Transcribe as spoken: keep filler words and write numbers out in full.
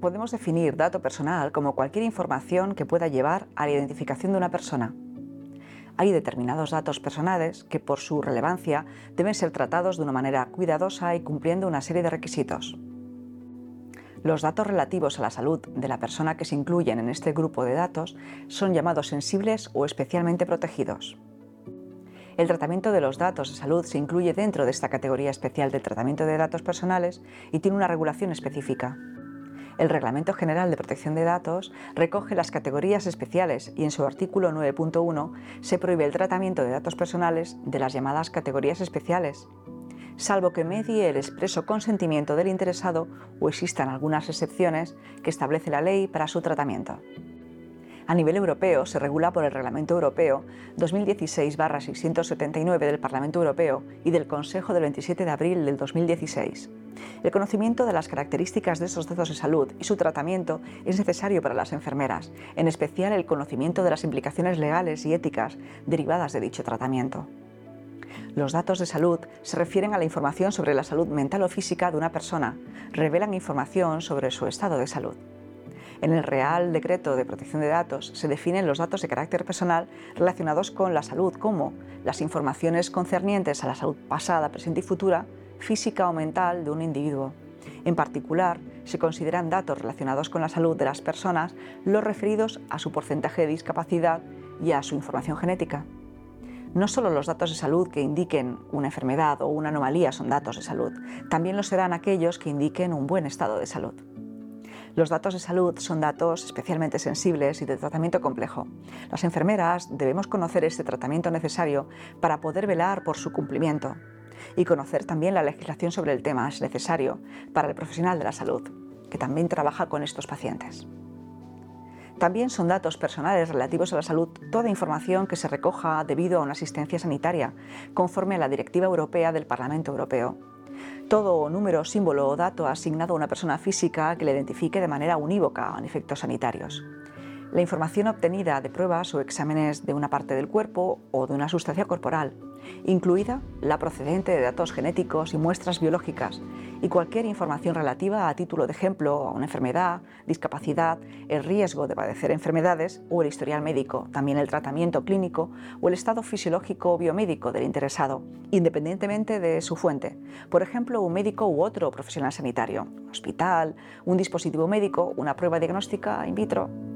podemos definir dato personal como cualquier información que pueda llevar a la identificación de una persona. Hay determinados datos personales que, por su relevancia, deben ser tratados de una manera cuidadosa y cumpliendo una serie de requisitos. Los datos relativos a la salud de la persona que se incluyen en este grupo de datos son llamados sensibles o especialmente protegidos. El tratamiento de los datos de salud se incluye dentro de esta categoría especial de tratamiento de datos personales y tiene una regulación específica. El Reglamento General de Protección de Datos recoge las categorías especiales y en su artículo nueve punto uno se prohíbe el tratamiento de datos personales de las llamadas categorías especiales, salvo que medie el expreso consentimiento del interesado o existan algunas excepciones que establece la ley para su tratamiento. A nivel europeo se regula por el Reglamento Europeo dos mil dieciséis barra seiscientos setenta y nueve del Parlamento Europeo y del Consejo del veintisiete de abril del dos mil dieciséis. El conocimiento de las características de estos datos de salud y su tratamiento es necesario para las enfermeras, en especial el conocimiento de las implicaciones legales y éticas derivadas de dicho tratamiento. Los datos de salud se refieren a la información sobre la salud mental o física de una persona, revelan información sobre su estado de salud. En el Real Decreto de Protección de Datos se definen los datos de carácter personal relacionados con la salud como las informaciones concernientes a la salud pasada, presente y futura, física o mental de un individuo. En particular, se consideran datos relacionados con la salud de las personas los referidos a su porcentaje de discapacidad y a su información genética. No solo los datos de salud que indiquen una enfermedad o una anomalía son datos de salud, también lo serán aquellos que indiquen un buen estado de salud. Los datos de salud son datos especialmente sensibles y de tratamiento complejo. Las enfermeras debemos conocer este tratamiento necesario para poder velar por su cumplimiento y conocer también la legislación sobre el tema es necesario para el profesional de la salud, que también trabaja con estos pacientes. También son datos personales relativos a la salud toda información que se recoja debido a una asistencia sanitaria, conforme a la Directiva Europea del Parlamento Europeo. Todo número, símbolo o dato asignado a una persona física que le identifique de manera unívoca en efectos sanitarios. La información obtenida de pruebas o exámenes de una parte del cuerpo o de una sustancia corporal, incluida la procedente de datos genéticos y muestras biológicas, y cualquier información relativa a título de ejemplo a una enfermedad, discapacidad, el riesgo de padecer enfermedades o el historial médico, también el tratamiento clínico o el estado fisiológico o biomédico del interesado, independientemente de su fuente, por ejemplo, un médico u otro profesional sanitario, un hospital, un dispositivo médico, una prueba diagnóstica in vitro.